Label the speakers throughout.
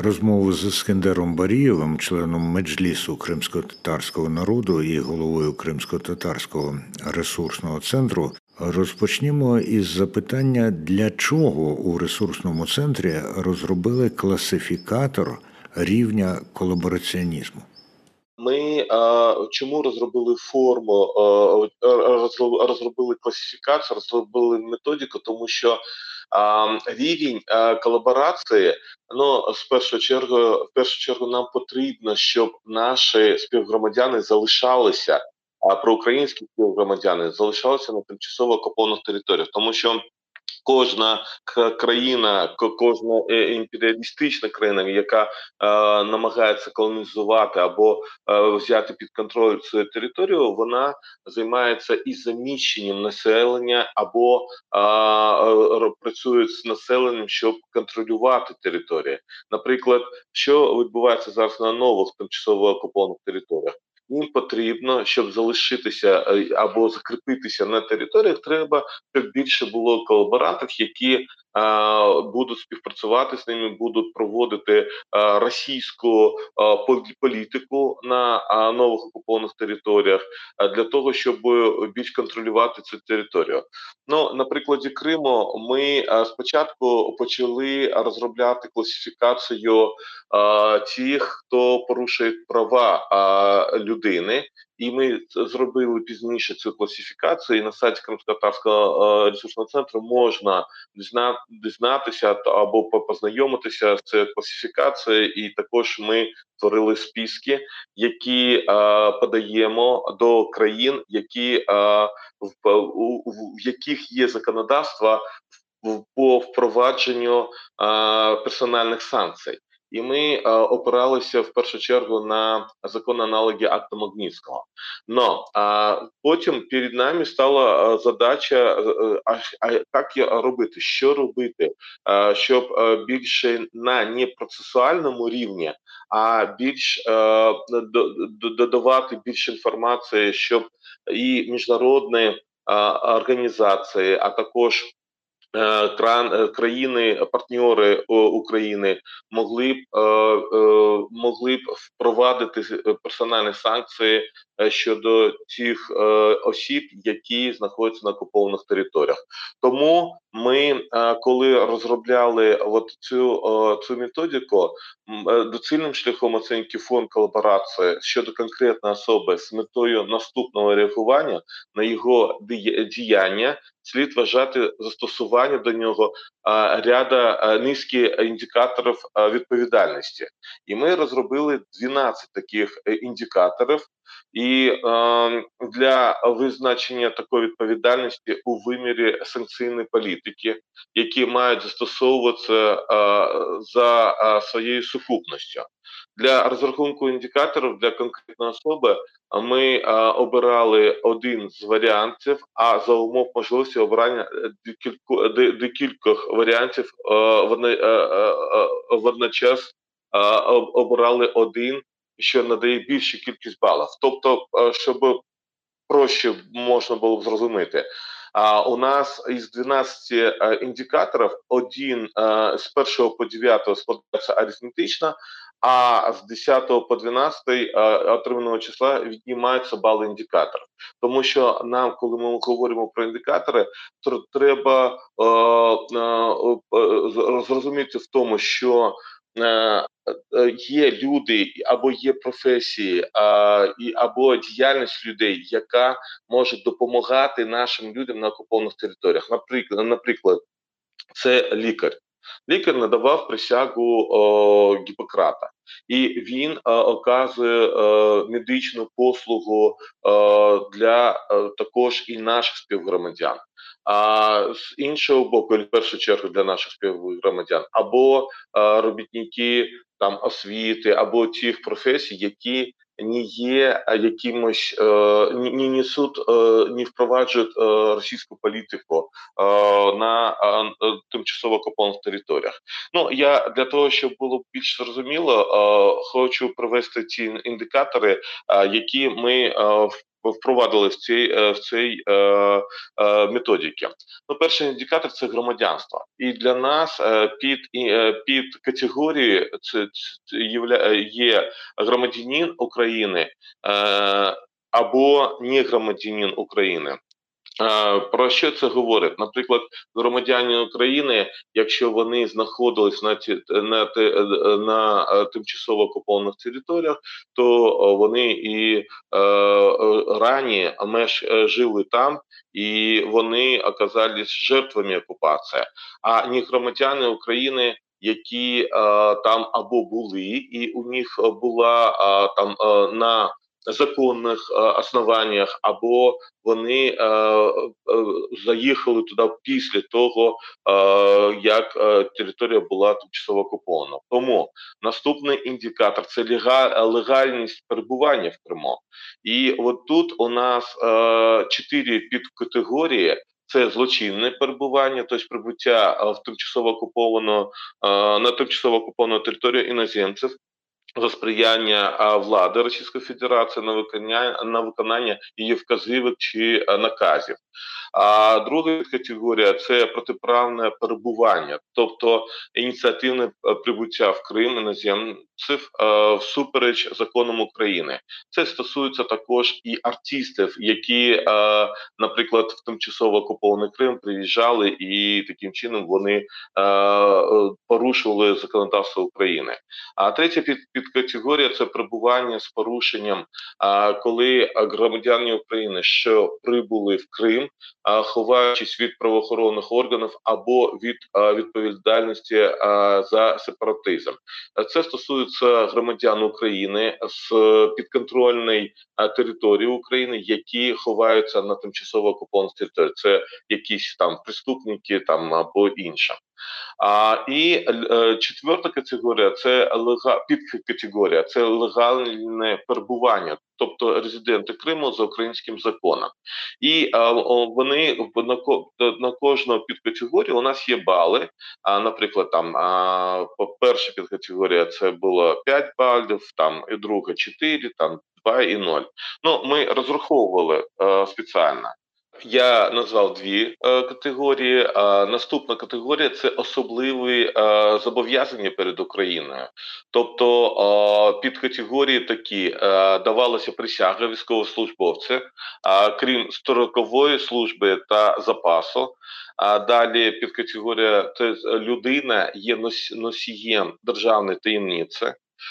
Speaker 1: розмову з Іскендером Барієвим, членом Меджлісу кримсько-татарського народу і головою Кримсько-татарського ресурсного центру, розпочнімо із запитання, для чого у ресурсному центрі розробили класифікатор рівня колабораціонізму.
Speaker 2: Ми чому розробили форму, розробили класифікацію, розробили методику, тому що рівень колаборації, в першу чергу нам потрібно, щоб наші співгромадяни залишалися, проукраїнські співгромадяни залишалися на тимчасово окупованих територіях, тому що кожна країна, кожна імперіалістична країна, яка намагається колонізувати або взяти під контроль цю територію, вона займається і заміщенням населення або працює з населенням, щоб контролювати території. Наприклад, що відбувається зараз на нових тимчасово окупованих територіях? Їм потрібно, щоб залишитися або закріпитися на територіях, треба, щоб більше було колаборантів, які будуть співпрацювати з ними, будуть проводити російську політику на нових окупованих територіях, для того, щоб більш контролювати цю територію. На прикладі Криму ми спочатку почали розробляти класифікацію тих, хто порушує права людини, і ми зробили пізніше цю класифікацію, і на сайті Кримсько-татарського ресурсного центру можна дізнатися або познайомитися з цією класифікацією, і також ми створили списки, які подаємо до країн, в яких є законодавство по впровадженню персональних санкцій. І ми опиралися в першу чергу на закон аналоги акта Магнітського. Потім перед нами стала задача, як робити, що робити, щоб більше на не процесуальному рівні, а більш додавати більше інформації, щоб і міжнародні організації, а також країни-партнери України могли б впровадити персональні санкції щодо тих осіб, які знаходяться на окупованих територіях. Тому ми, коли розробляли цю методику, доцільним шляхом оцінки форм колаборації щодо конкретної особи з метою наступного реагування на його діяння, слід вважати застосування до нього низки індикаторів відповідальності. І ми розробили 12 таких індикаторів, і для визначення такої відповідальності у вимірі санкційної політики, які мають застосовуватися за своєю сукупністю. Для розрахунку індикаторів для конкретної особи ми обирали один з варіантів, а за умов можливості обирання декількох варіантів водночас обирали один, що надає більшу кількість балів. Тобто, щоб проще можна було б зрозуміти, у нас із 12 індикаторів один з 1 по 9 складається арифметично, а з 10 по 12 отриманого числа віднімаються бали індикаторів. Тому що нам, коли ми говоримо про індикатори, то треба зрозуміти в тому, що є люди або є професії, або діяльність людей, яка може допомагати нашим людям на окупованих територіях. Наприклад, це лікар. Лікар надавав присягу Гіппократа, і він оказує медичну послугу для також і наших співгромадян. А з іншого боку, в першу чергу для наших співгромадян, або робітники освіти, або тих професій, які не є якимось, не несуть, не впроваджують російську політику на тимчасово окупованих територіях. Я для того, щоб було більш зрозуміло, хочу привести ті індикатори, які ми впровадили в цій методики. Ну, перший індикатор це громадянство. І для нас під категорією є громадянин України або не громадянин України. Про що це говорить? Наприклад, громадяни України, якщо вони знаходились на тимчасово окупованих територіях, то вони і рані жили там, і вони оказались жертвами окупації. А не громадяни України, які там або були, і у них була там на законних основаннях, або вони заїхали туди після того, як територія була тимчасово окупована. Тому наступний індикатор – це легальність перебування в Криму. І от тут у нас 4 підкатегорії. Це злочинне перебування, тобто прибуття на тимчасово окуповану територію іноземців за сприяння влади Російської Федерації на виконання її вказівок чи наказів. А друга категорія – це протиправне перебування, тобто ініціативне прибуття в Крим іноземців всупереч законам України. Це стосується також і артистів, які, наприклад, в тимчасово окупований Крим приїжджали, і таким чином вони порушували законодавство України. А третя підкатегорія – це перебування з порушенням, коли громадяни України, що прибули в Крим, ховаючись від правоохоронних органів або від відповідальності за сепаратизм. Це стосується громадян України з підконтрольної території України, які ховаються на тимчасово окупованій території. Це якісь там преступники там або інше. І четверта категорія – це підкатегорія, це легальне перебування, тобто резиденти Криму за українським законом. І вони на кожну підкатегорію у нас є бали. Наприклад, там перша підкатегорія це було 5 балів, там і друга 4, там 2 і 0. Ну, ми розраховували спеціально. Я назвав 2 категорії. Наступна категорія – це особливі зобов'язання перед Україною. Тобто під категорії такі давалася присяга військовослужбовця, крім строкової служби та запасу. Далі підкатегорія – це людина є носієм державної таємниці.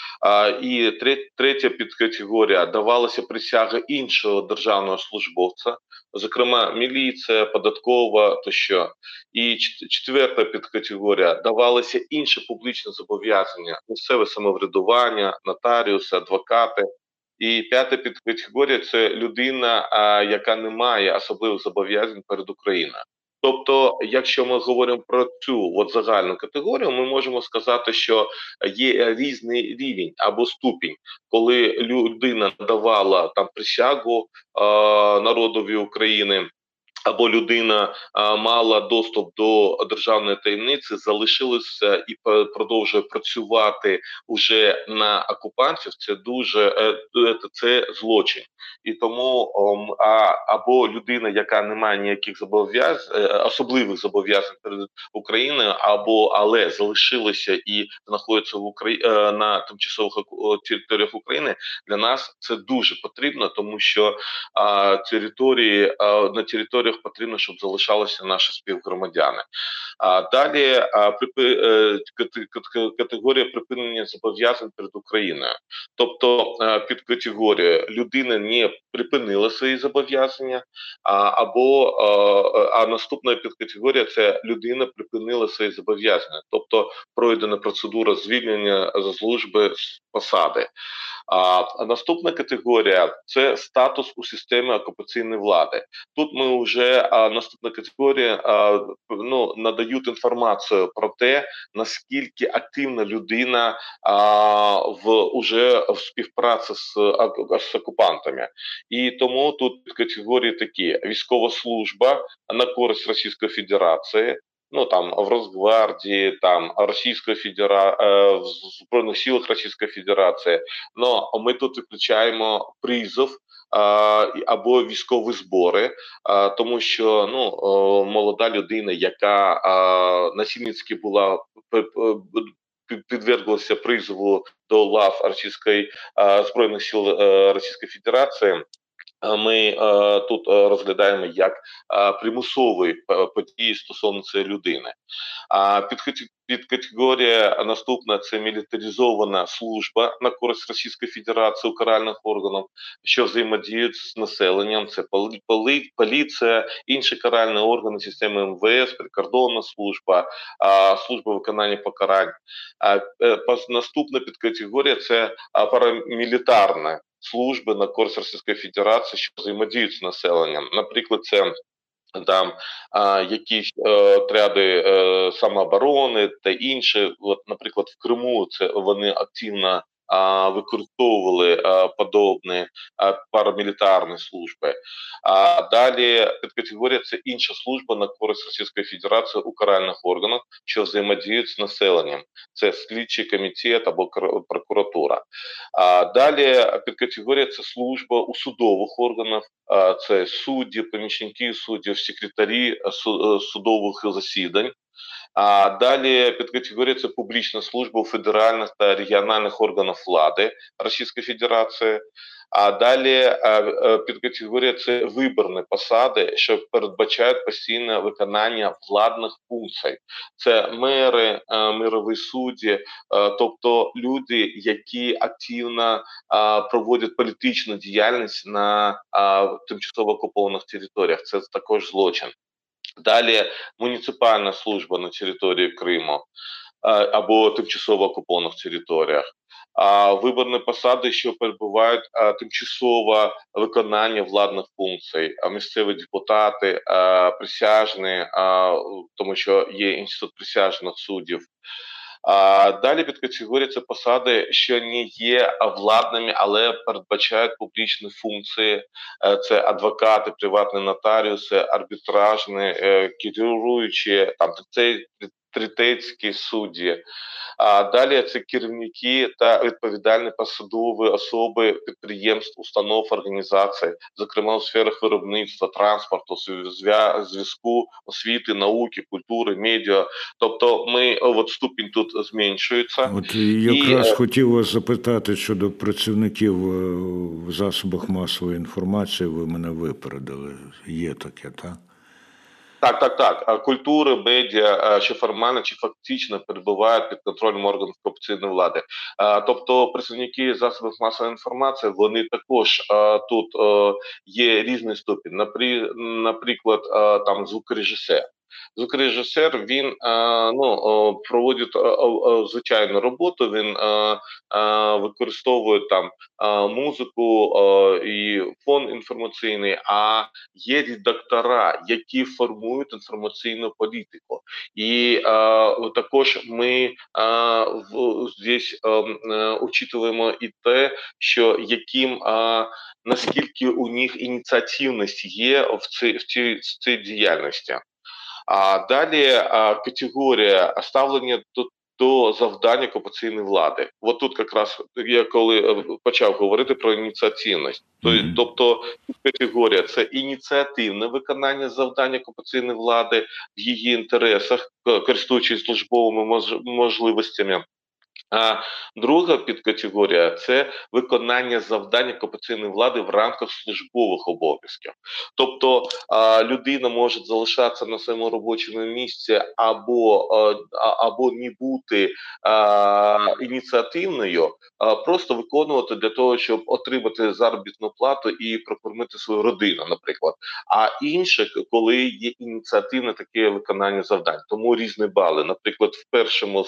Speaker 2: І третя підкатегорія – давалася присяга іншого державного службовця, зокрема міліція, податкова тощо. І четверта підкатегорія – давалися інші публічні зобов'язання, місцеве самоврядування, нотаріуси, адвокати. І п'ята підкатегорія – це людина, яка не має особливих зобов'язань перед Україною. Тобто, якщо ми говоримо про цю загальну категорію, ми можемо сказати, що є різний рівень або ступінь, коли людина давала там присягу народові України, або людина мала доступ до державної таємниці, залишилася і продовжує працювати уже на окупантів, це злочин. І тому або людина, яка не має ніяких особливих зобов'язань перед Україною, але залишилася і знаходиться на тимчасових територіях України, для нас це дуже потрібно, тому що на територіях потрібно, щоб залишалися наші співгромадяни. Далі категорія припинення зобов'язань перед Україною. Тобто під категорією людина не припинила свої зобов'язання, а наступна підкатегорія – це людина припинила свої зобов'язання. Тобто пройдена процедура звільнення з служби з посади. А наступна категорія – це статус у системі окупаційної влади. Тут ми вже, наступна категорія, надають інформацію про те, наскільки активна людина уже в співпраці з окупантами. І тому тут категорії такі: військова служба на користь Російської Федерації, там в Росгвардії, там Російської Федерації, в Збройних силах Російської Федерації. Но ми тут виключаємо призов або військові збори, тому що молода людина, яка насильницьки була підверглася призову до лав Збройних сил Російської Федерації, ми тут розглядаємо як примусові події стосовно цієї людини. Підкатегорія наступна – це мілітаризована служба на користь Російської Федерації у каральних органах, що взаємодіють з населенням. Це поліція, інші каральні органи системи МВС, прикордонна служба, служба виконання покарань. Наступна підкатегорія – це парамілітарна служби на користь Російської Федерації, що взаємодіють з населенням. Наприклад, це там якісь отряди самооборони та інше. От, наприклад, в Криму вони активно використовували подобні парамілітарні служби. Далі підкатегорія – це інша служба на користь Російської Федерації у каральних органах, що взаємодіють з населенням. Це слідчий комітет або прокуратура. Далі підкатегорія – це служба у судових органах, це судді, помічники суддів, секретарі судових засідань. Далі підкатегорія – це публічна служба у федеральних та регіональних органах влади Російської Федерації. А далі підкатегорія – це виборні посади, що передбачають постійне виконання владних функцій. Це мери, мирові судді, тобто люди, які активно проводять політичну діяльність на тимчасово окупованих територіях. Це також злочин. Далі муніципальна служба на території Криму або тимчасово окупованих територіях. Виборні посади, що перебувають тимчасове виконання владних функцій, місцеві депутати, присяжні, тому що є інститут присяжних суддів. Далі підкатегорія – це посади, що не є владними, але передбачають публічні функції. Це адвокати, приватні нотаріуси, арбітражні, керуючі, там, третейські судді. Далі це керівники та відповідальні посадові особи підприємств, установ, організацій, зокрема у сферах виробництва, транспорту, зв'язку, освіти, науки, культури, медіа. Тобто ступінь тут зменшується.
Speaker 1: От якраз хотів вас запитати щодо працівників в засобах масової інформації, ви мене випередили. Є таке, так?
Speaker 2: Так. Культури, медіа, що формально, чи фактично перебувають під контролем органів окупаційної влади. Тобто представники засобів масової інформації, вони також тут є різний ступінь. Наприклад, там звукорежисер. Звукорежисер, він проводить звичайну роботу, він використовує там музику і фон інформаційний, а є редактора, які формують інформаційну політику. І також ми здесь учитуємо і те, що наскільки у них ініціативність є в цій діяльності. Далі категорія ставлення до завдань окупаційної влади. От тут якраз я коли почав говорити про ініціативність. Тобто категорія – це ініціативне виконання завдань окупаційної влади в її інтересах, користуючись службовими можливостями. А друга підкатегорія – це виконання завдань окупаційної влади в рамках службових обов'язків. Тобто людина може залишатися на своєму робочому місці або не бути ініціативною, просто виконувати для того, щоб отримати заробітну плату і прокормити свою родину, наприклад. А інше, коли є ініціативне таке виконання завдань. Тому різні бали. Наприклад, в першому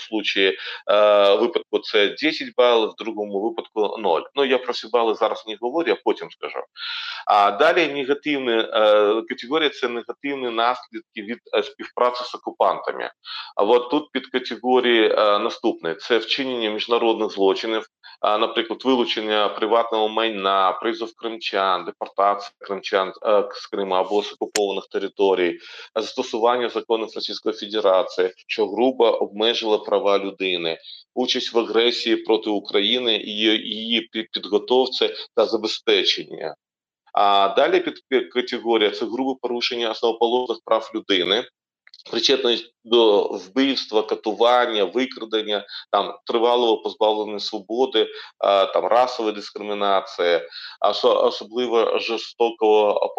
Speaker 2: випадку це 10 балів, в другому випадку 0. Я про всі бали зараз не говорю, я потім скажу. А далі негативні категорія – це негативні наслідки від співпраці з окупантами. А от тут під категорії наступне – це вчинення міжнародних злочинів, наприклад, вилучення приватного майна, призов кримчан, депортація кримчан з Криму або з окупованих територій, застосування законів Російської Федерації, що грубо обмежило права людини, участь в агресії проти України і її підготовці та забезпечення. А далі категорія це грубе порушення основоположних прав людини, причетність до вбивства, катування, викрадення, там тривалого позбавлення свободи, там расова дискримінація, особливо жорстокого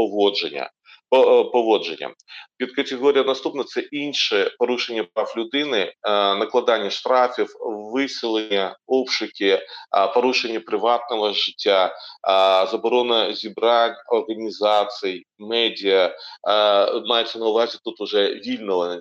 Speaker 2: поводження. Підкатегорія наступна це інше порушення прав людини, накладання штрафів, виселення, обшуки, порушення приватного життя, заборона зібрань, організацій, медіа, мається на увазі тут уже вільного,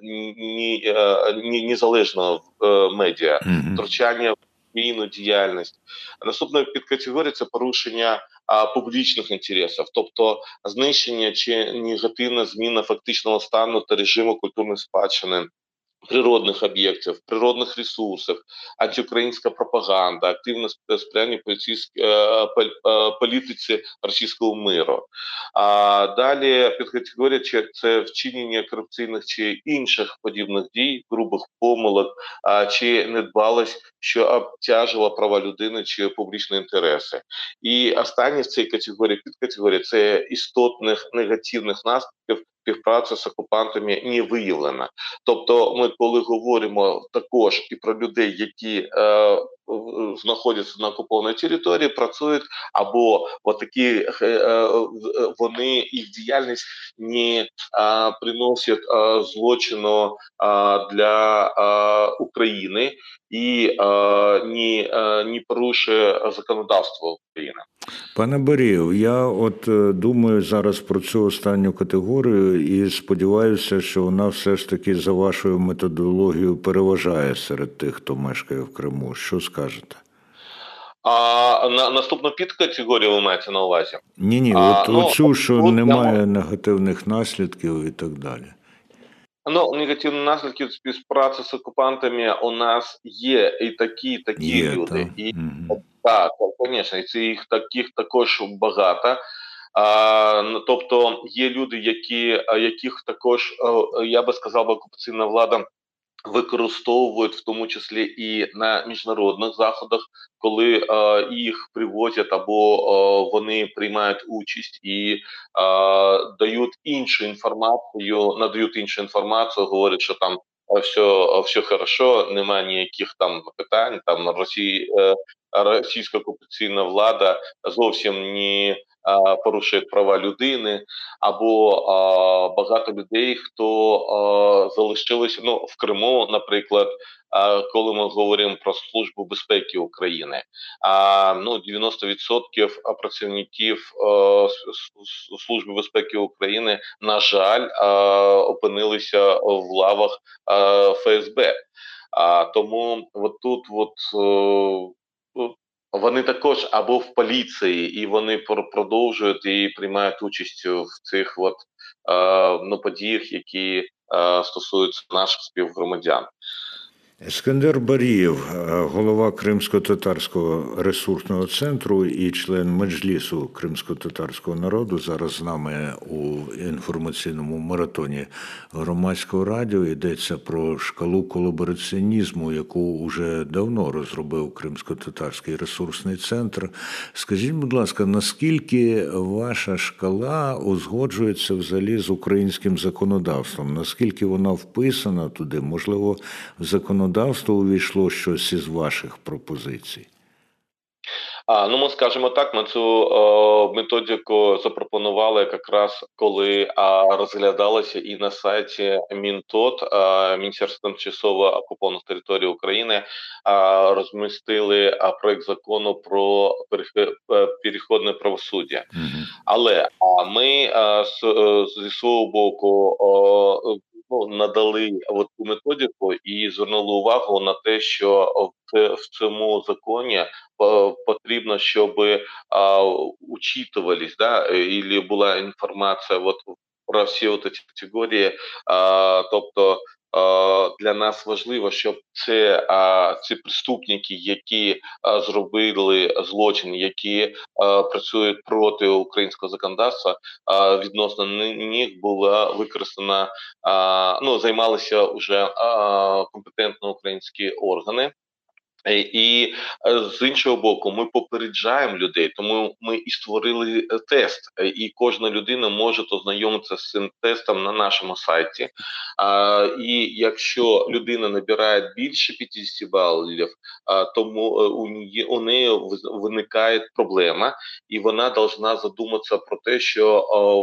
Speaker 2: незалежного медіа,
Speaker 1: Мгм.
Speaker 2: втручання в війну діяльність. Наступна підкатегорія це порушення публічних інтересів, тобто знищення чи негативна зміна фактичного стану та режиму культурної спадщини, природних об'єктів, природних ресурсів, антиукраїнська пропаганда, активне сприяння політиці російського миру. А далі підкатегорія це вчинення корупційних чи інших подібних дій, грубих помилок, чи недбалость, що обтяжила права людини чи публічні інтереси. І останнє в цій категорії, підкатегорії, це істотних негативних наслідків співпраця з окупантами не виявлена. Тобто, ми коли говоримо також і про людей, які знаходяться на окупованій території, працюють або отакі вони їх діяльність не приносять злочину для України і не порушує законодавство України.
Speaker 1: Пане Барієв, я думаю зараз про цю останню категорію і сподіваюся, що вона все ж таки за вашою методологією переважає серед тих, хто мешкає в Криму. Що скажете?
Speaker 2: Наступну підкатегорію ви маєте на увазі?
Speaker 1: Ні, оцю, що немає негативних наслідків і так далі.
Speaker 2: Ну, негативні наслідки співпраці з окупантами у нас є і такі люди. І так, звісно, і їх таких також багато. Тобто є люди, яких також, я би сказав, окупаційна влада використовують в тому числі і на міжнародних заходах, коли їх привозять або вони приймають участь і надають іншу інформацію, говорять, що там все хорошо, немає ніяких там питань. Там російська окупаційна влада зовсім не порушує права людини, або багато людей, хто залишилися в Криму, наприклад. Коли ми говоримо про Службу безпеки України, 90% працівників Служби безпеки України, на жаль, опинилися в лавах ФСБ. Тому тут вони також або в поліції, і вони продовжують і приймають участь в цих подіях, які стосуються наших співгромадян.
Speaker 1: Ескандер Барієв, голова Кримсько-татарського ресурсного центру і член Меджлісу кримсько-татарського народу, зараз з нами у інформаційному маратоні Громадського радіо. Йдеться про шкалу колабораціонізму, яку вже давно розробив Кримсько-татарський ресурсний центр. Скажіть, будь ласка, наскільки ваша шкала узгоджується взагалі з українським законодавством? Наскільки вона вписана туди? Можливо, в законодавство увійшло щось із ваших пропозицій?
Speaker 2: Ми скажемо так, ми цю методику запропонували якраз коли розглядалося і на сайті Мінтот, Міністерства тимчасово окупованих територій України, розмістили проект закону про переходне правосуддя. Але ми зі свого боку надали цю методику і звернули увагу на те, що в цьому законі потрібно, щоб учитывались, і була інформація про всі ці категорії. Тобто для нас важливо, щоб ці преступники, які зробили злочин, які працюють проти українського законодавства, відносно них була використана, займалися вже компетентні українські органи. З іншого боку, ми попереджаємо людей, тому ми і створили тест, і кожна людина може ознайомитися з цим тестом на нашому сайті. І якщо людина набирає більше 50 балів, тому у неї виникає проблема, і вона повинна задуматися про те, що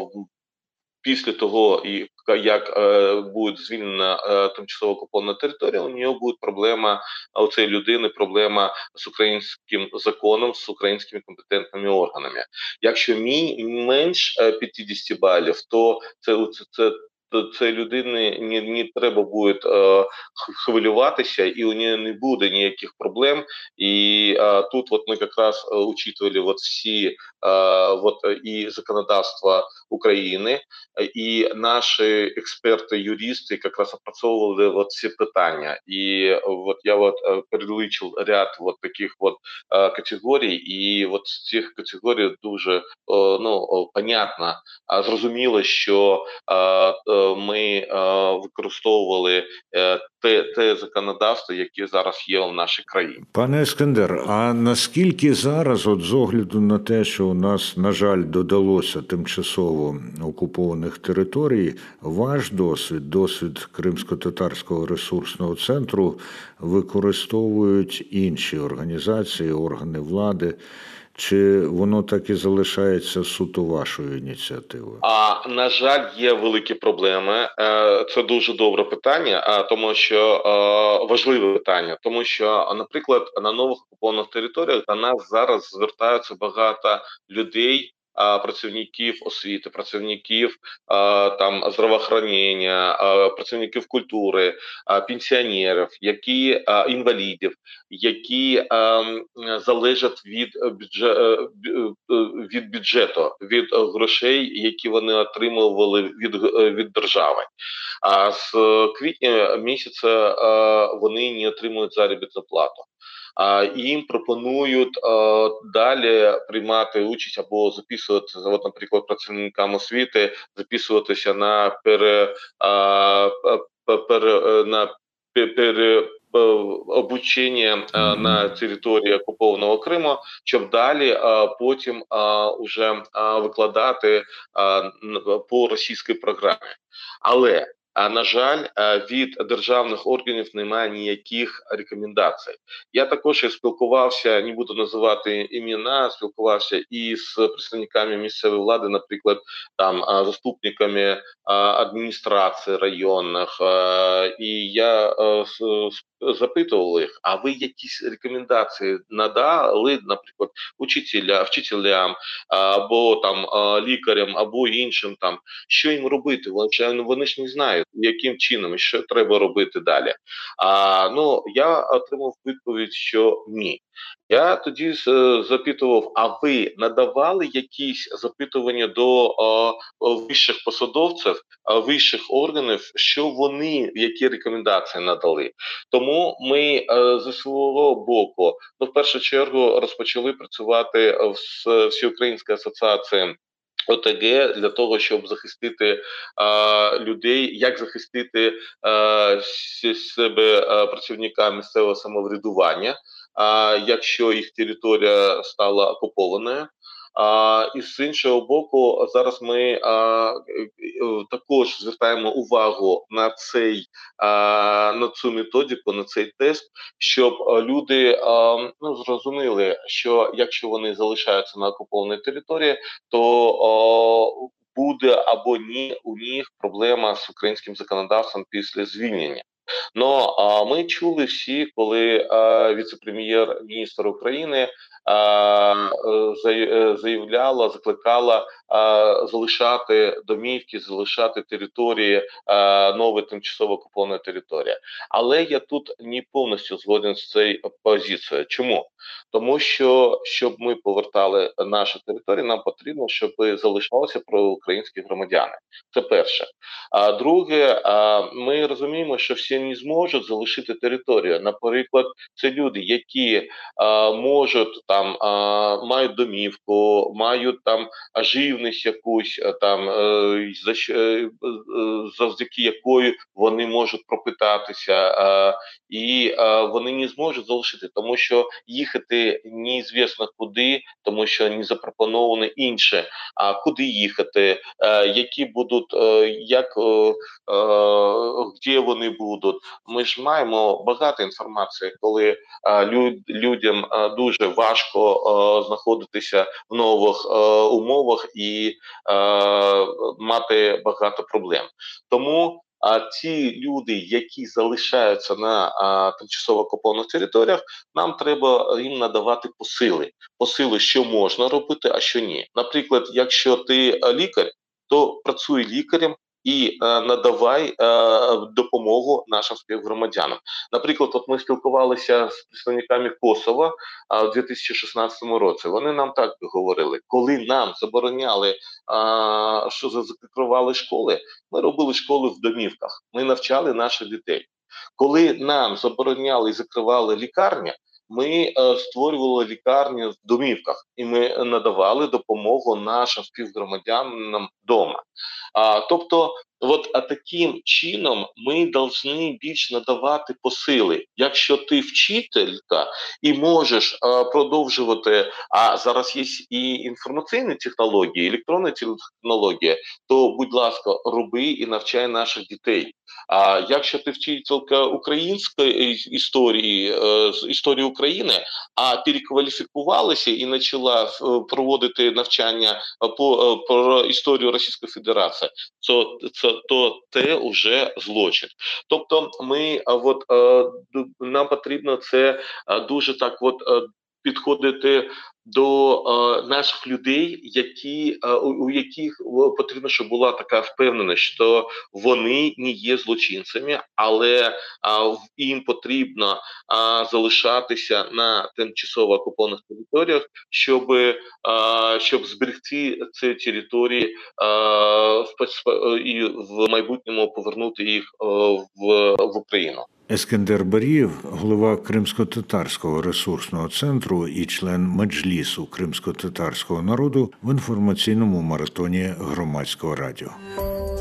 Speaker 2: після того, як буде звільнена тимчасово окупована територія, у нього буде проблема, у цієї людини проблема з українським законом, з українськими компетентними органами. Якщо менш 50 балів, то це людини не треба буде хвилюватися, і у неї не буде ніяких проблем. І тут вот ми якраз учитывали вот всі і законодавства України, і наші експерти-юристи якраз опрацьовували от ці питання. І от я перелічив ряд таких категорій, і от з цих категорій дуже понятно, зрозуміло, що ми використовували те законодавство, яке зараз є в нашій країні.
Speaker 1: Пане Ескандер, а наскільки зараз, от з огляду на те, що у нас, на жаль, додалося тимчасово окупованих територій, ваш досвід Кримсько-татарського ресурсного центру використовують інші організації, органи влади? Чи воно так і залишається суто вашою ініціативою?
Speaker 2: На жаль, є великі проблеми. Це дуже добре питання, тому що важливе питання, тому що, наприклад, на нових окупованих територіях до нас зараз звертаються багато людей, працівників освіти, працівників там здравоохранення, працівників культури, пенсіонерів, інвалідів, які залежать від бюджету, від грошей, які вони отримували від держави. А з квітня місяця вони не отримують заробітну плату. Їм пропонують далі приймати участь або записуватися, наприклад, працівникам освіти, записуватися на обучення на території окупованого Криму, щоб далі потім уже викладати по російській програмі. Але на жаль, від державних органів немає ніяких рекомендацій. Я також спілкувався, не буду називати імена, спілкувався і з представниками місцевої влади, наприклад, там заступниками адміністрації районних, і я запитував їх, а ви якісь рекомендації надали, наприклад, вчителям, або там лікарям, або іншим там, що їм робити? Вони ж не знають, яким чином і що треба робити далі. Я отримав відповідь, що ні. Я тоді запитував, а ви надавали якісь запитування до вищих посадовців, вищих органів, що вони, які рекомендації надали? Тому ми зі свого боку, в першу чергу, розпочали працювати з Всеукраїнською асоціацією ОТГ для того, щоб захистити людей, як захистити себе працівника місцевого самоврядування, якщо їх територія стала окупованою. І з іншого боку, зараз ми також звертаємо увагу на цю методику, на цей тест, щоб люди зрозуміли, що якщо вони залишаються на окупованій території, то буде або ні у них проблема з українським законодавством після звільнення. Ми чули всі, коли віце-прем'єр-міністр України заявляла, закликала залишати домівки, залишати території, нові тимчасово окуповані території. Але я тут не повністю згоден з цією позицією. Чому? Тому що, щоб ми повертали наші території, нам потрібно, щоб залишалися проукраїнські громадяни. Це перше. Друге, ми розуміємо, що всі ще не зможуть залишити територію. Наприклад, це люди, які можуть там мають домівку, мають там живність якусь там завдяки якої вони можуть пропитатися, і вони не зможуть залишити, тому що їхати неізвісно куди, тому що не запропоновано інше. А куди їхати, які будуть, де вони будуть. Ми ж маємо багато інформації, коли людям дуже важко знаходитися в нових умовах і мати багато проблем. Тому ті люди, які залишаються на тимчасово окупованих територіях, нам треба їм надавати посили, що можна робити, а що ні. Наприклад, якщо ти лікар, то працюй лікарем і надавай допомогу нашим співгромадянам. Наприклад, от ми спілкувалися з представниками Косова у 2016 році. Вони нам так говорили, коли нам забороняли, що закривали школи, ми робили школи в домівках, ми навчали наших дітей. Коли нам забороняли і закривали лікарні, ми створювали лікарні в домівках, і ми надавали допомогу нашим співгромадянам вдома. Тобто, таким чином ми повинні більш надавати посили. Якщо ти вчителька і можеш продовжувати, а зараз є і інформаційні технології, електронні технології, то, будь ласка, роби і навчай наших дітей. А якщо ти вчителька української історії, з історії України, а перекваліфікувалася і почала проводити навчання про історію Російської Федерації, то це вже злочин. Тобто нам потрібно це дуже так підходити до наших людей, у яких потрібно, щоб була така впевненість, що вони не є злочинцями, але їм потрібно залишатися на тимчасово окупованих територіях, щоб зберегти ці території і в майбутньому повернути їх в Україну.
Speaker 1: Ескендер Барієв, голова Кримсько-татарського ресурсного центру і член Меджлісу кримсько-татарського народу в інформаційному маратоні Громадського радіо.